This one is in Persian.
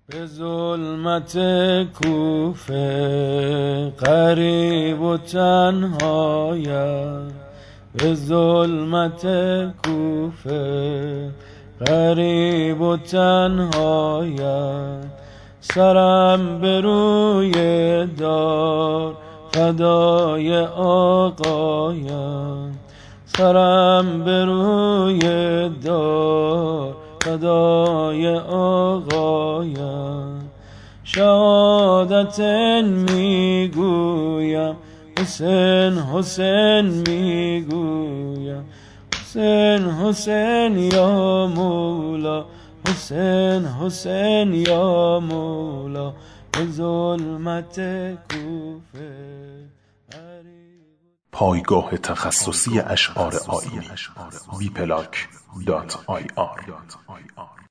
به ظلمت کوفه غریب و تنهایم، به ظلمت کوفه غریب و تنهایم. سرم به روی دار فدای آقایم، سرم به روی دار فدای آقایم. شهادت میگویم، حسین حسین میگویم، حسین حسین یا مولا، حسین حسین یا مولا. به ظلمت کوفه. پایگاه تخصصی اشعار آیینی wplac.ir